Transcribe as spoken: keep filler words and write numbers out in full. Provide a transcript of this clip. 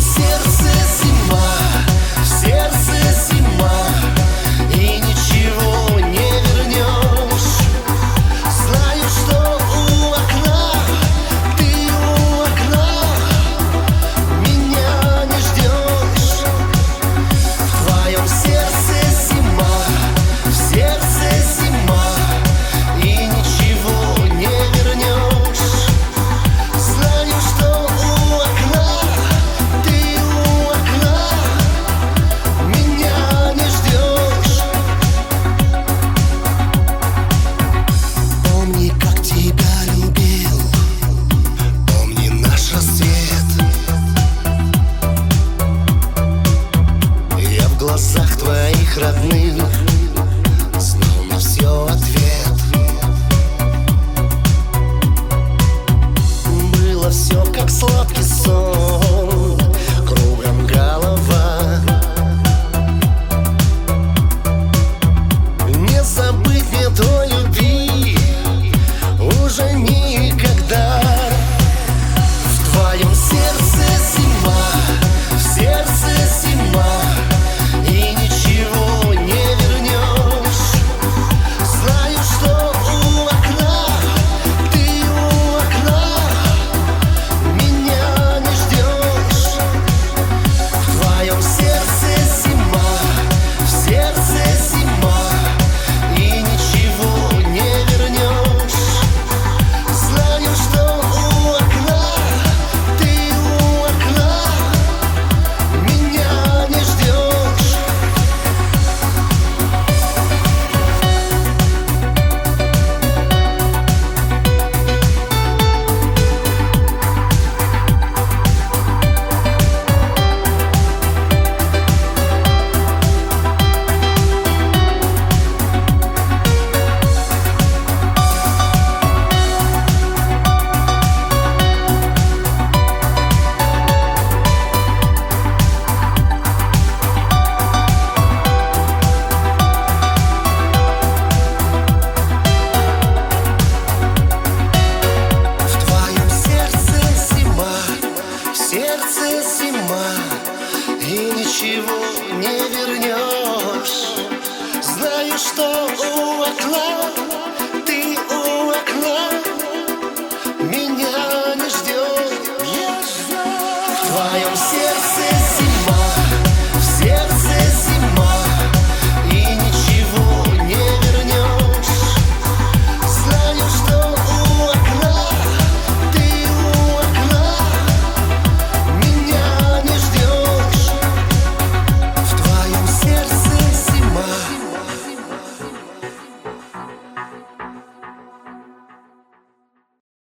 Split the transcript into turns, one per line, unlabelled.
сердце зима, в сердце зима, и ничего не вернешь. Знаю, что у окна, ты у окна, меня не ждешь. В твоем сердце зима, в сердце зима, и ничего не вернешь. Знаю, что у окна, ты у окна, меня не ждешь. Помни, как тебя любил, помни наш рассвет. Я в глазах твоих родных знал на все ответ. Было все как сладкий сон, кругом голова. Не забыть мне той любви уже никогда. В твоем сердце зима, в сердце зима, и ничего не вернешь. Знаю, что у окна, ты у окна, меня не ждешь. В твоем сердце зима, в сердце зима, и ничего не вернешь. Знаю, что у окна, ты у окна, меня не ждешь. В твоем сердце зима, в сердце зима, и ничего не вернешь. Знаю, что у окна,